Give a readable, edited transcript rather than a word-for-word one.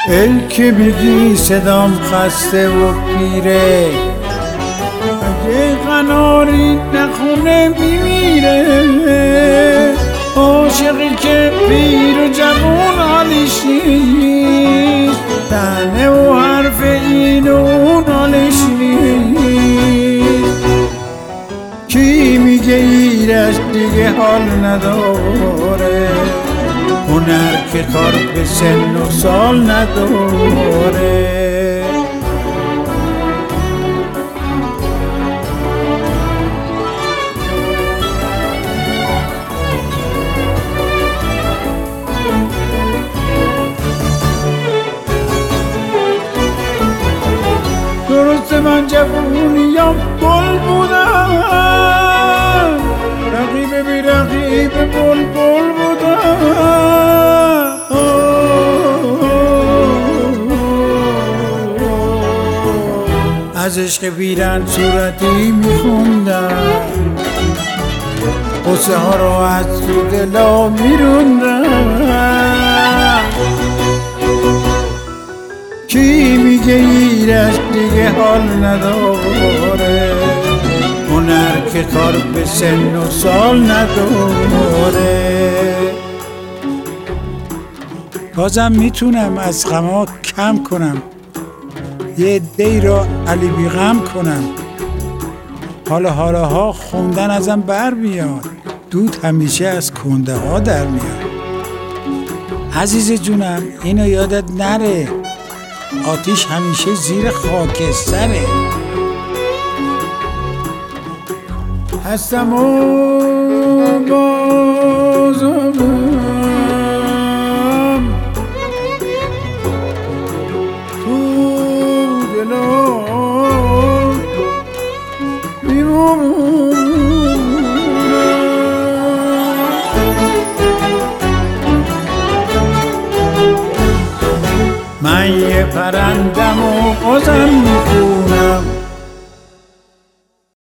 ای که بگی صدام خسته و پیره، اگه قناری نخونه میمیره. عاشقی که پیر و جوون حالش نیست، تنه و حرف این و اون حالش نیست. کی میگه ایرش دیگه حال نداره، هنر که کار به سن و سال نداره. درسته من جوونیم گل بودم، رقیب بی رقیب بلبل بودم. از عشق بیرن صورتی میخوندم، قصه ها رو از تو دلا میروندم. کی میگه ایرش دیگه حال نداره، هنر که کار به سن و سال نداره. بازم میتونم از غما کم کنم، یه عده‌ای را علی بی غم کنم. حالا خوندن ازم بر میاد، دود همیشه از کنده ها در میاد. عزیز جونم اینو یادت نره، آتیش همیشه زیر خاکستره. هستم و بازم تو دلم میمونم. من یه پرندم و بازم میخونم،